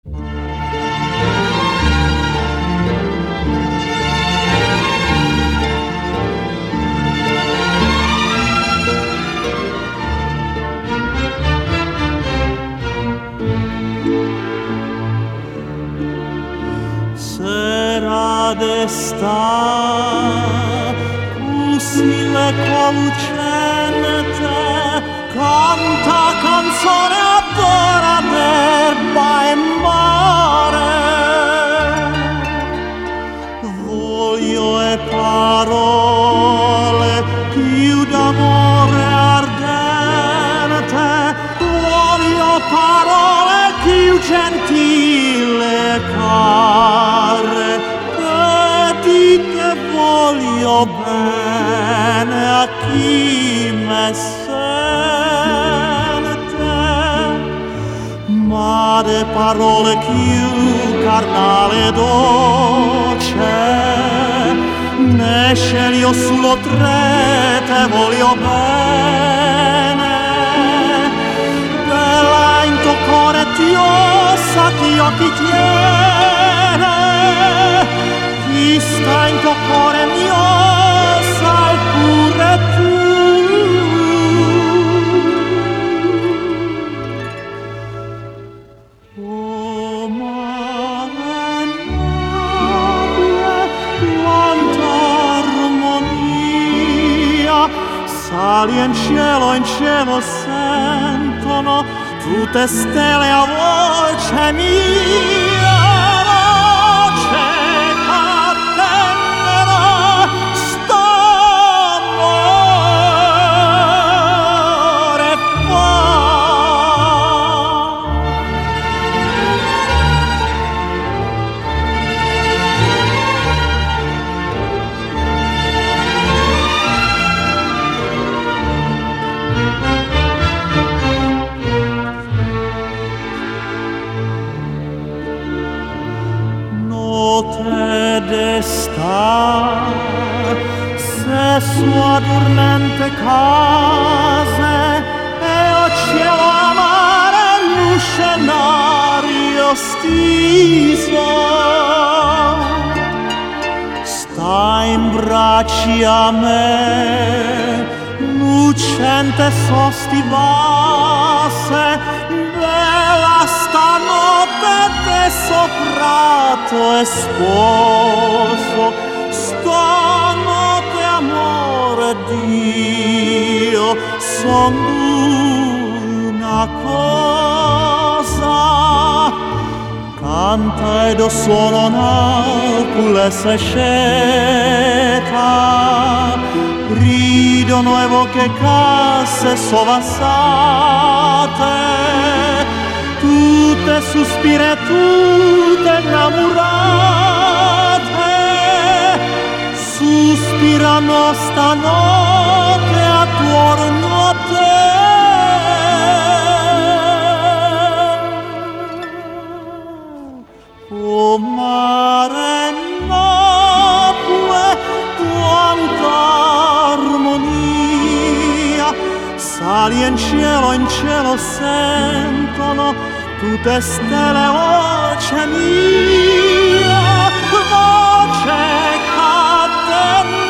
Sera d'estate, usile lucente, canta canzone ancora d'erba e mare. Voglio e parole più d'amore ardente, voglio parole più gentile e care, che te voglio bene a chi me sente, ma de parole più carnale e dolce, ne sceglio solo tre, te voglio bene. Bella in tuo cuore ti ossa, chi occhi tiene, chi sta in tuo cuore mi ossa e pure tu. Oh mare nobile, quanta armonia, sali in cielo sentono tutte stelle a voce mia, voce cattenera, st'amore fa. Notte d'estate, se sua dormente case e o cielo amare in un scenario stiso, sta in bracci a me, lucente sostivasse, bella stanotte te soprato e sposo, stanotte amore Dio, son una cosa, canta ed o suono Napoli se sceta, ridono e voce casse sovassate, tutte sospire, tutte innamorate, sospirano stanotte attorno a te. Oh mare Napoli, quanta armonia, sali in cielo sentono tutte stelle voce mia, voce catena.